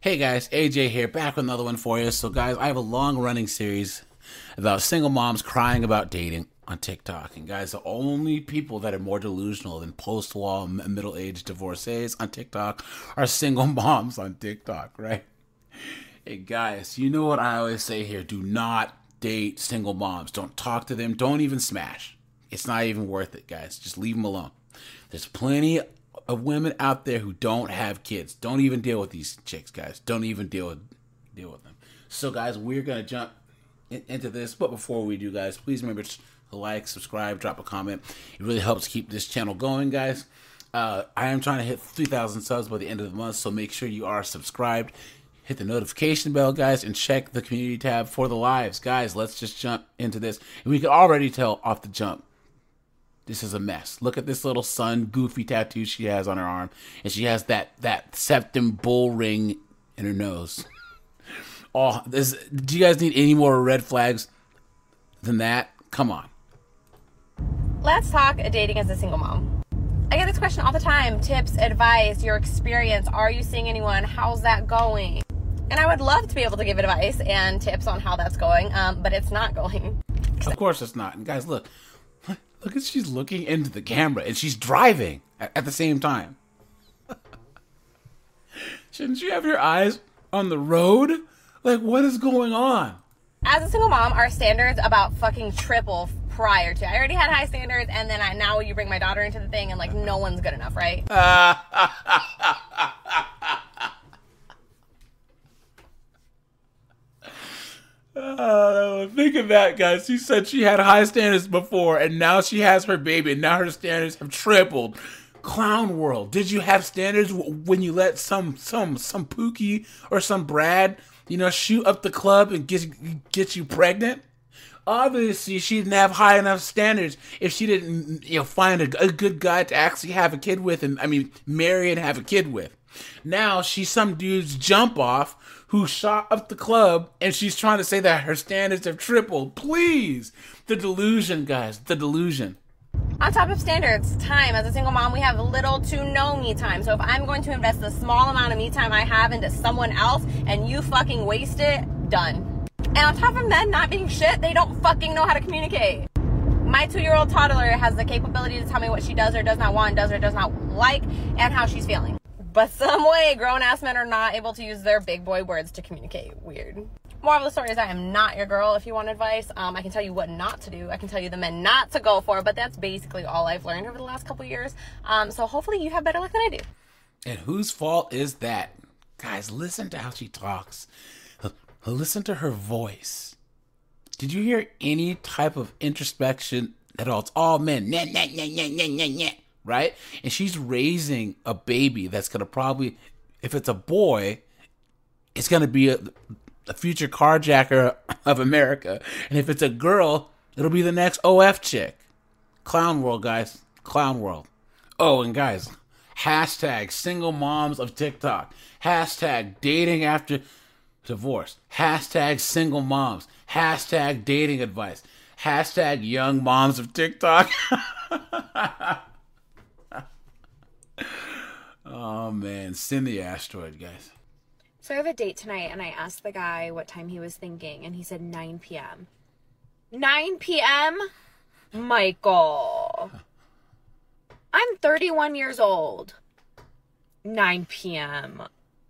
Hey guys, AJ here, back with another one for you. So guys, I have a long running series about single moms crying about dating on TikTok. And guys, the only people that are more delusional than post-wall middle-aged divorcees on TikTok are single moms on TikTok, right? Hey guys, you know what I always say here, do not date single moms. Don't talk to them, don't even smash. It's not even worth it, guys. Just leave them alone. There's plenty of women out there who don't have kids. Don't even deal with these chicks, guys. Don't even deal with them. So, guys, we're gonna jump into this. But before we do, guys, please remember to like, subscribe, drop a comment. It really helps keep this channel going, guys. I am trying to hit 3,000 subs by the end of the month, so make sure you are subscribed. Hit the notification bell, guys, and check the community tab for the lives, guys. Let's just jump into this, and we can already tell off the jump. This is a mess. Look at this little sun goofy tattoo she has on her arm. And she has that septum bull ring in her nose. Oh, do you guys need any more red flags than that? Come on. Let's talk dating as a single mom. I get this question all the time. Tips, advice, your experience. Are you seeing anyone? How's that going? And I would love to be able to give advice and tips on how that's going, but it's not going. Of course it's not. And guys, look. Look at she's looking into the camera and she's driving at the same time. Shouldn't you have your eyes on the road? Like, what is going on? As a single mom, our standards about fucking triple prior to. I already had high standards, and then now you bring my daughter into the thing, and like no one's good enough, right? Think of that, guys. She said she had high standards before, and now she has her baby, and now her standards have tripled. Clown world. Did you have standards when you let some Pookie or some Brad, shoot up the club and get you pregnant? Obviously, she didn't have high enough standards if she didn't, find a good guy to actually have a kid with, and marry and have a kid with. Now she's some dude's jump off who shot up the club, and she's trying to say that her standards have tripled. Please. The delusion, guys. The delusion. On top of standards, time. As a single mom, we have little to no me time. So if I'm going to invest the small amount of me time I have into someone else and you fucking waste it, done. And on top of them not being shit, they don't fucking know how to communicate. My 2-year-old toddler has the capability to tell me what she does or does not want, does or does not like, and how she's feeling. But some way, grown-ass men are not able to use their big boy words to communicate. Weird. Moral of the story is I am not your girl if you want advice. I can tell you what not to do. I can tell you the men not to go for, but that's basically all I've learned over the last couple years. So hopefully you have better luck than I do. And whose fault is that? Guys, listen to how she talks. Listen to her voice. Did you hear any type of introspection at all? It's all men. Nah, nah, nah, nah, nah, nah, nah. Right? And she's raising a baby that's going to probably, if it's a boy, it's going to be a future carjacker of America. And if it's a girl, it'll be the next OF chick. Clown world, guys. Clown world. Oh, and guys, hashtag single moms of TikTok. Hashtag dating after divorce. Hashtag single moms. Hashtag dating advice. Hashtag young moms of TikTok. Oh man, send the asteroid, guys. So I have a date tonight, and I asked the guy what time he was thinking, and he said 9 p.m. 9 p.m.? Michael. I'm 31 years old. 9 p.m.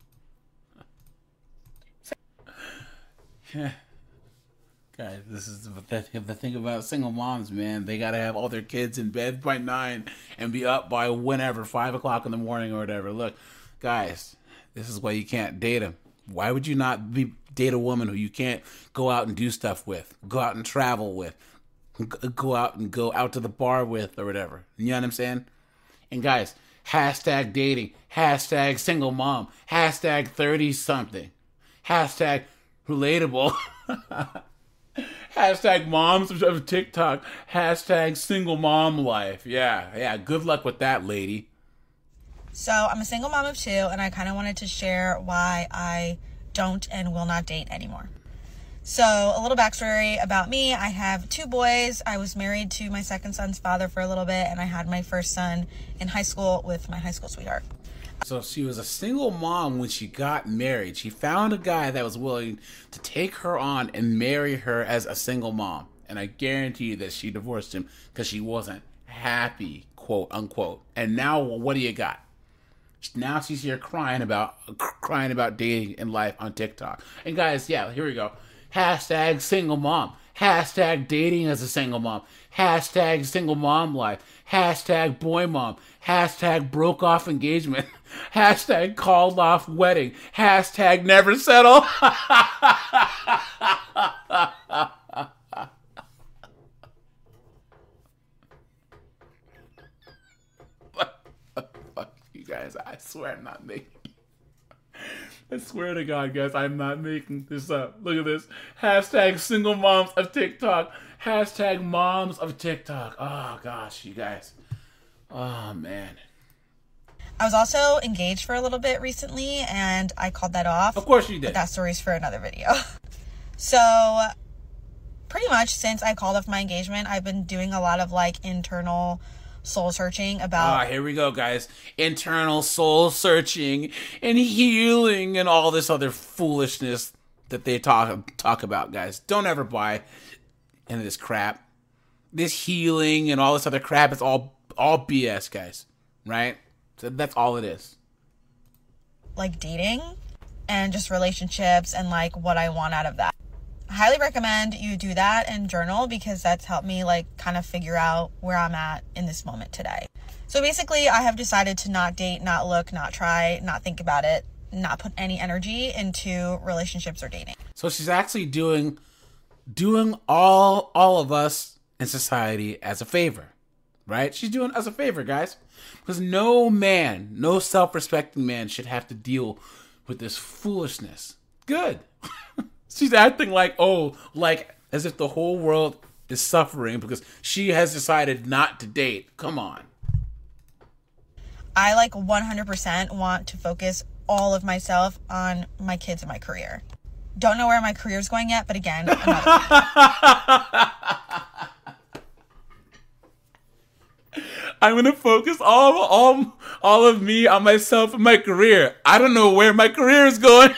Yeah. Guys, this is the thing about single moms, man. They gotta have all their kids in bed by 9 and be up by whenever, 5 o'clock in the morning or whatever. Look, guys, this is why you can't date them. Why would you not date a woman who you can't go out and do stuff with, go out and travel with, go out to the bar with or whatever? You know what I'm saying? And guys, hashtag dating, hashtag single mom, hashtag 30-something, hashtag relatable. Hashtag moms of TikTok. Hashtag single mom life. Yeah. Good luck with that, lady. So I'm a single mom of 2, and I kind of wanted to share why I don't and will not date anymore. So a little backstory about me. I have 2 boys. I was married to my second son's father for a little bit, and I had my first son in high school with my high school sweetheart. So she was a single mom when she got married. She found a guy that was willing to take her on and marry her as a single mom. And I guarantee you that she divorced him because she wasn't happy, quote unquote. And now what do you got? Now she's here crying about dating and life on TikTok. And guys, yeah, here we go. Hashtag single mom. Hashtag dating as a single mom. Hashtag single mom life. Hashtag boy mom. Hashtag broke off engagement. Hashtag called off wedding. Hashtag never settle. Fuck you guys. I swear I'm not making. I swear to God, guys, I'm not making this up. Look at this. Hashtag single moms of TikTok. Hashtag moms of TikTok. Oh, gosh, you guys. Oh, man. I was also engaged for a little bit recently, and I called that off. Of course you did. But that story's for another video. So, pretty much since I called off my engagement, I've been doing a lot of, like, internal soul searching about... here we go, guys. Internal soul searching and healing and all this other foolishness that they talk about, guys. Don't ever buy into this crap. This healing and all this other crap is all BS, guys. Right? So that's all it is. Like dating and just relationships and like what I want out of that. I highly recommend you do that and journal because that's helped me like kind of figure out where I'm at in this moment today. So basically I have decided to not date, not look, not try, not think about it, not put any energy into relationships or dating. So she's actually doing all of us in society as a favor, right? She's doing us a favor, guys, because no man, no self-respecting man should have to deal with this foolishness. Good. She's acting like as if the whole world is suffering because she has decided not to date. Come on. I like 100% want to focus all of myself on my kids and my career. Don't know where my career is going yet, but again, I'm going to focus all of me on myself and my career. I don't know where my career is going.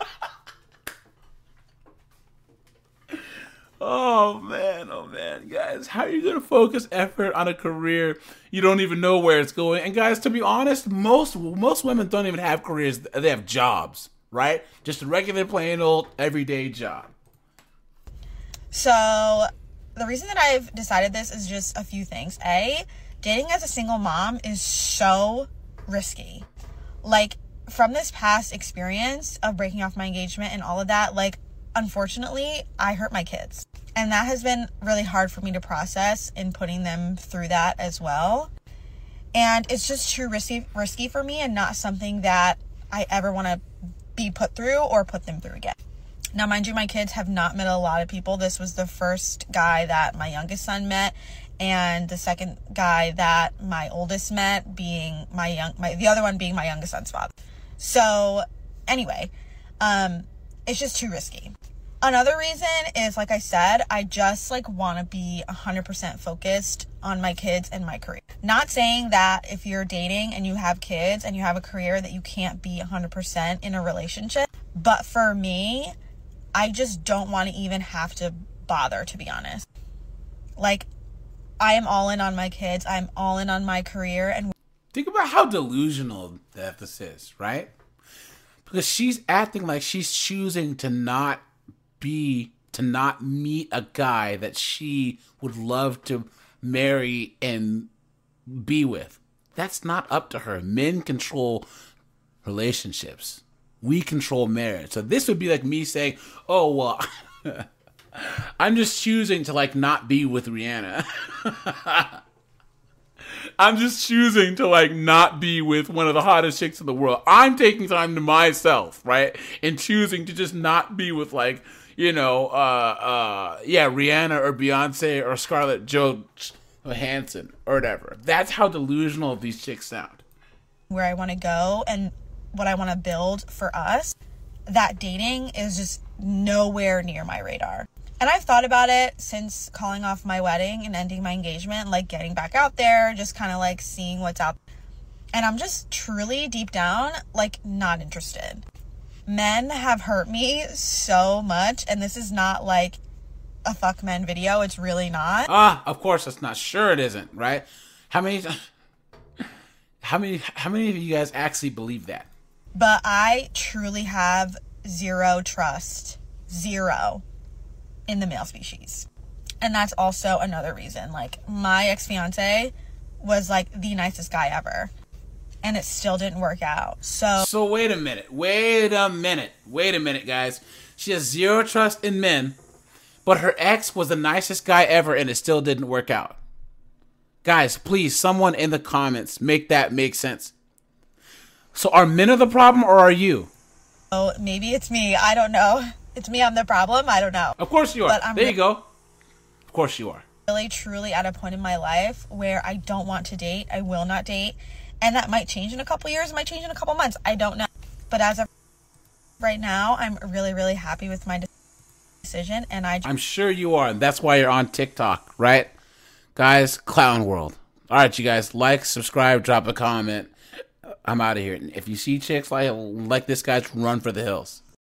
Oh man, guys. How are you going to focus effort on a career you don't even know where it's going? And guys, to be honest, most women don't even have careers. They have jobs, right? Just a regular, plain old, everyday job. So the reason that I've decided this is just a few things. A, dating as a single mom is so risky. Like, from this past experience of breaking off my engagement and all of that, like, unfortunately, I hurt my kids. And that has been really hard for me to process in putting them through that as well. And it's just too risky for me and not something that I ever want to be put through or put them through again. Now, mind you, my kids have not met a lot of people. This was the first guy that my youngest son met, and the second guy that my oldest met being the other one being my youngest son's father. So anyway, it's just too risky. Another reason is, like I said, I just like want to be 100% focused on my kids and my career. Not saying that if you're dating and you have kids and you have a career that you can't be 100% in a relationship. But for me, I just don't want to even have to bother, to be honest. Like, I am all in on my kids. I'm all in on my career. And think about how delusional that this is, right? Because she's acting like she's choosing to not meet a guy that she would love to marry and be with. That's not up to her. Men control relationships. We control marriage. So this would be like me saying, oh, well, I'm just choosing to like not be with Rihanna. I'm just choosing to like not be with one of the hottest chicks in the world. I'm taking time to myself, right? And choosing to just not be with like, Rihanna or Beyonce or Scarlett Johansson or whatever. That's how delusional these chicks sound. Where I want to go and what I want to build for us, that dating is just nowhere near my radar. And I've thought about it since calling off my wedding and ending my engagement, like getting back out there, just kind of like seeing what's out. And I'm just truly deep down, like, not interested. Men have hurt me so much, and this is not like a fuck men video. It's really not. Of course it's not. Sure it isn't, right? How many of you guys actually believe that? But I truly have zero trust, zero, in the male species. And that's also another reason. Like, my ex-fiance was like the nicest guy ever, and it still didn't work out. So wait a minute, guys. She has zero trust in men, but her ex was the nicest guy ever, and it still didn't work out. Guys, please, someone in the comments, make that make sense. So are men the problem, or are you? Oh, maybe it's me. I don't know. It's me. I'm the problem. I don't know. Of course you are. There you go. Of course you are. Really, truly at a point in my life where I don't want to date. I will not date. And that might change in a couple years. It might change in a couple months. I don't know. But as of right now, I'm really, really happy with my decision. And I'm sure you are. And that's why you're on TikTok, right? Guys, Clown World. All right, you guys. Like, subscribe, drop a comment. I'm out of here. If you see chicks like this guy, run for the hills.